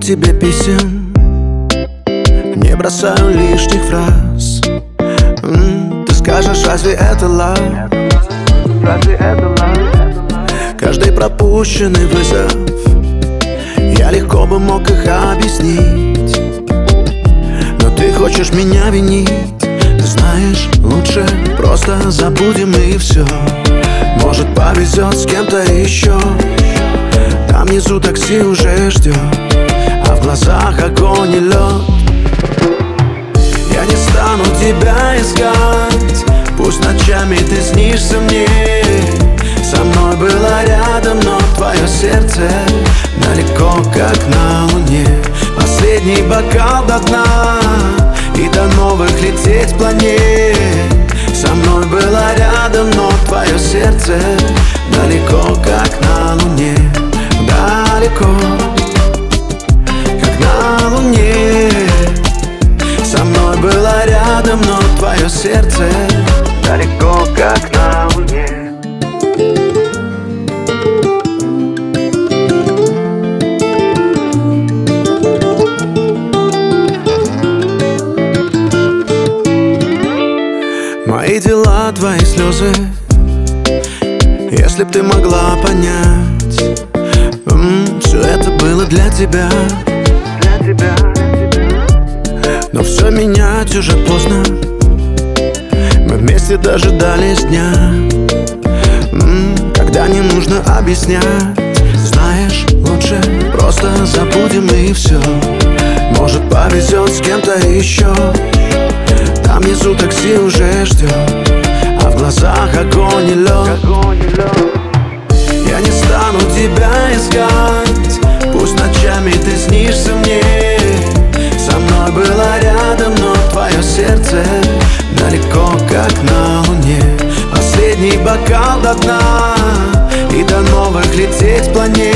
тебе писем, не бросаю лишних фраз. Ты скажешь, разве это love? Каждый пропущенный вызов я легко бы мог их объяснить, но ты хочешь меня винить. Ты знаешь, лучше просто забудем и все. Может, повезет с кем-то еще. Там внизу такси уже ждет, а в глазах огонь и лед. Я не стану тебя искать, пусть ночами ты снишься мне. Со мной было рядом, но твое сердце далеко, как на луне. Последний бокал до дна, и до новых лететь планет. Со мной было рядом, но твое сердце далеко, как на луне. Далеко, как на луне. Со мной было рядом, но твое сердце далеко, как на луне. Мои дела, твои слезы, если б ты могла понять, все это было для тебя. Но все менять уже поздно, мы вместе дожидались дня, когда не нужно объяснять. Знаешь, лучше просто забудем и все. Может, повезет с кем-то еще. Там внизу такси уже ждет, а в глазах огонь и лед. Я не стану тебя искать, пусть ночами ты снишься мне. Со мной было рядом, но твое сердце далеко, как на луне. Последний бокал до дна, и до новых лететь планет.